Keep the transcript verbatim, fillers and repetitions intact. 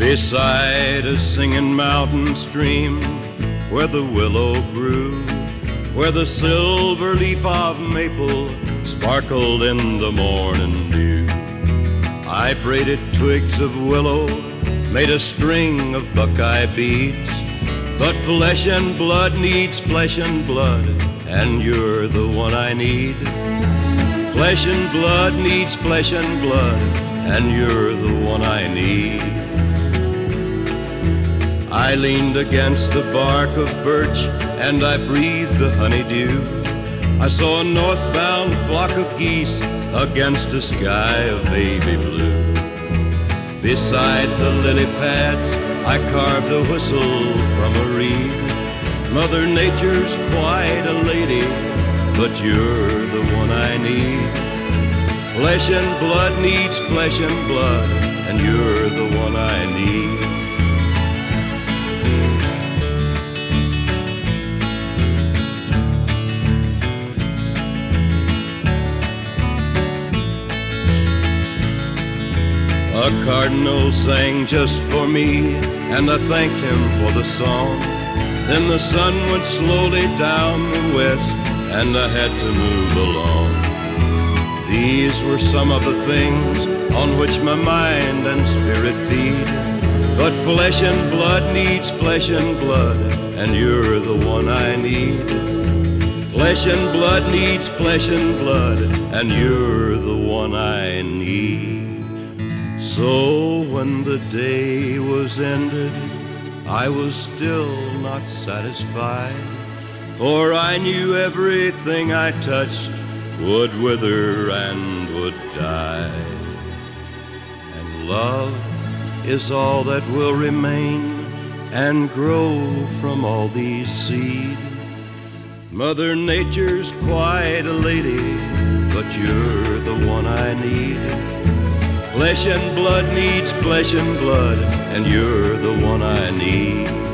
beside a singing mountain stream where the willow grew, where the silver leaf of maple sparkled in the morning dew. I braided twigs of willow, made a string of buckeye beads, but flesh and blood needs flesh and blood, and you're the one I need. Flesh and blood needs flesh and blood, and you're the one I need. I leaned against the bark of birch and I breathed the honeydew. I saw a northbound flock of geese against a sky of baby blue. Beside the lily pads I carved a whistle from a reed. Mother Nature's quite a lady, but you're the one I need. Flesh and blood needs flesh and blood, and you're the one I need. A cardinal sang just for me, and I thanked him for the song. Then the sun went slowly down the west, and I had to move along. These were some of the things on which my mind and spirit feed. But flesh and blood needs flesh and blood, and you're the one I need. Flesh and blood needs flesh and blood, and you're the one I need. So when the day was ended, I was still not satisfied, for I knew everything I touched would wither and would die. And love is all that will remain and grow from all these seed. Mother Nature's quite a lady, but you're the one I need. Flesh and blood needs flesh and blood, and you're the one I need.